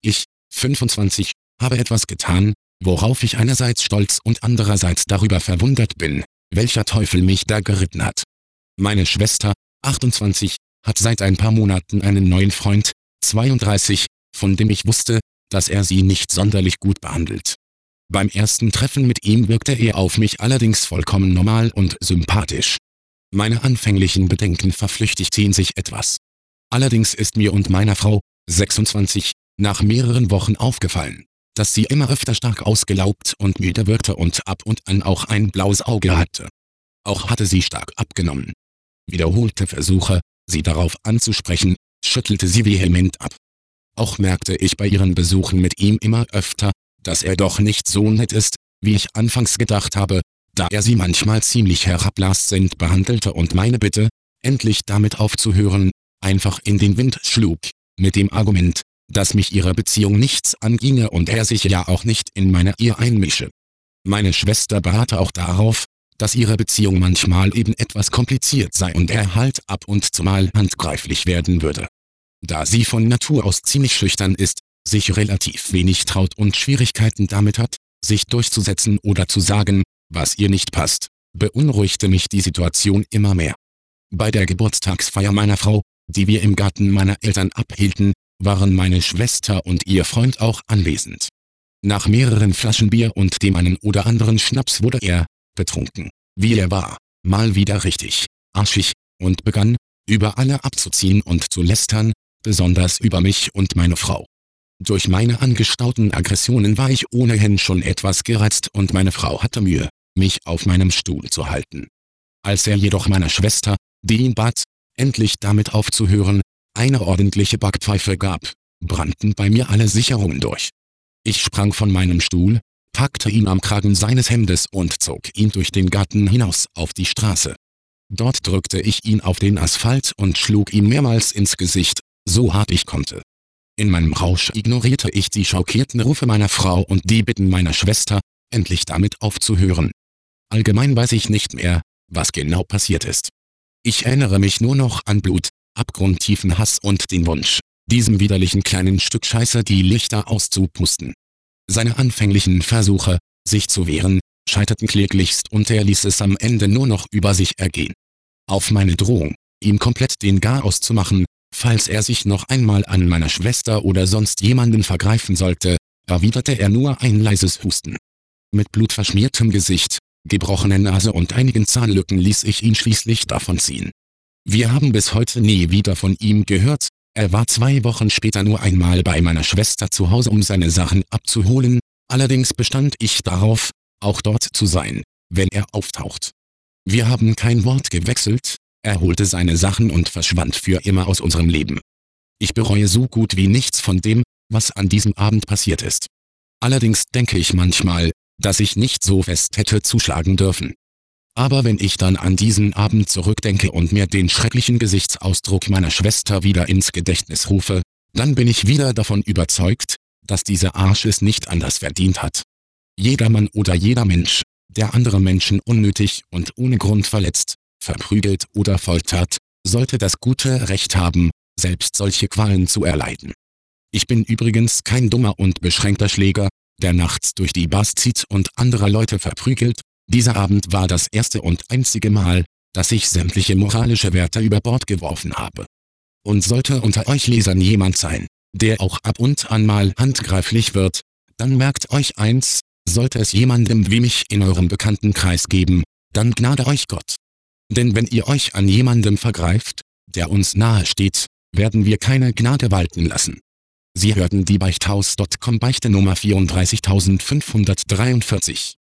Ich, 25, habe etwas getan, worauf ich einerseits stolz und andererseits darüber verwundert bin, welcher Teufel mich da geritten hat. Meine Schwester, 28, hat seit ein paar Monaten einen neuen Freund, 32, von dem ich wusste, dass er sie nicht sonderlich gut behandelt. Beim ersten Treffen mit ihm wirkte er auf mich allerdings vollkommen normal und sympathisch. Meine anfänglichen Bedenken verflüchtigten sich etwas. Allerdings ist mir und meiner Frau, 26, nach mehreren Wochen aufgefallen, dass sie immer öfter stark ausgelaugt und müde wirkte und ab und an auch ein blaues Auge hatte. Auch hatte sie stark abgenommen. Wiederholte Versuche, sie darauf anzusprechen, schüttelte sie vehement ab. Auch merkte ich bei ihren Besuchen mit ihm immer öfter, dass er doch nicht so nett ist, wie ich anfangs gedacht habe, da er sie manchmal ziemlich herablassend behandelte und meine Bitte, endlich damit aufzuhören, einfach in den Wind schlug, mit dem Argument, dass mich ihre Beziehung nichts anginge und er sich ja auch nicht in meine Ehe einmische. Meine Schwester beharrte auch darauf, dass ihre Beziehung manchmal eben etwas kompliziert sei und er halt ab und zu mal handgreiflich werden würde. Da sie von Natur aus ziemlich schüchtern ist, sich relativ wenig traut und Schwierigkeiten damit hat, sich durchzusetzen oder zu sagen, was ihr nicht passt, beunruhigte mich die Situation immer mehr. Bei der Geburtstagsfeier meiner Frau, die wir im Garten meiner Eltern abhielten, waren meine Schwester und ihr Freund auch anwesend. Nach mehreren Flaschen Bier und dem einen oder anderen Schnaps wurde er, betrunken, wie er war, mal wieder richtig arschig und begann, über alle abzuziehen und zu lästern, besonders über mich und meine Frau. Durch meine angestauten Aggressionen war ich ohnehin schon etwas gereizt und meine Frau hatte Mühe, mich auf meinem Stuhl zu halten. Als er jedoch meiner Schwester, die ihn bat, endlich damit aufzuhören, eine ordentliche Backpfeife gab, brannten bei mir alle Sicherungen durch. Ich sprang von meinem Stuhl, packte ihn am Kragen seines Hemdes und zog ihn durch den Garten hinaus auf die Straße. Dort drückte ich ihn auf den Asphalt und schlug ihm mehrmals ins Gesicht, so hart ich konnte. In meinem Rausch ignorierte ich die schockierten Rufe meiner Frau und die Bitten meiner Schwester, endlich damit aufzuhören. Allgemein weiß ich nicht mehr, was genau passiert ist. Ich erinnere mich nur noch an Blut, abgrundtiefen Hass und den Wunsch, diesem widerlichen kleinen Stück Scheiße die Lichter auszupusten. Seine anfänglichen Versuche, sich zu wehren, scheiterten kläglichst und er ließ es am Ende nur noch über sich ergehen. Auf meine Drohung, ihm komplett den Garaus zu machen, falls er sich noch einmal an meiner Schwester oder sonst jemanden vergreifen sollte, erwiderte er nur ein leises Husten. Mit blutverschmiertem Gesicht, gebrochener Nase und einigen Zahnlücken ließ ich ihn schließlich davonziehen. Wir haben bis heute nie wieder von ihm gehört, er war 2 Wochen später nur einmal bei meiner Schwester zu Hause, um seine Sachen abzuholen, allerdings bestand ich darauf, auch dort zu sein, wenn er auftaucht. Wir haben kein Wort gewechselt, er holte seine Sachen und verschwand für immer aus unserem Leben. Ich bereue so gut wie nichts von dem, was an diesem Abend passiert ist. Allerdings denke ich manchmal, dass ich nicht so fest hätte zuschlagen dürfen. Aber wenn ich dann an diesen Abend zurückdenke und mir den schrecklichen Gesichtsausdruck meiner Schwester wieder ins Gedächtnis rufe, dann bin ich wieder davon überzeugt, dass dieser Arsch es nicht anders verdient hat. Jeder Mann oder jeder Mensch, der andere Menschen unnötig und ohne Grund verletzt, verprügelt oder foltert, sollte das gute Recht haben, selbst solche Qualen zu erleiden. Ich bin übrigens kein dummer und beschränkter Schläger, der nachts durch die Bars zieht und andere Leute verprügelt. Dieser Abend war das erste und einzige Mal, dass ich sämtliche moralische Werte über Bord geworfen habe. Und sollte unter euch Lesern jemand sein, der auch ab und an mal handgreiflich wird, dann merkt euch eins, sollte es jemandem wie mich in eurem Bekanntenkreis geben, dann gnade euch Gott. Denn wenn ihr euch an jemandem vergreift, der uns nahe steht, werden wir keine Gnade walten lassen. Sie hörten die Beichthaus.com Beichte Nummer 34543.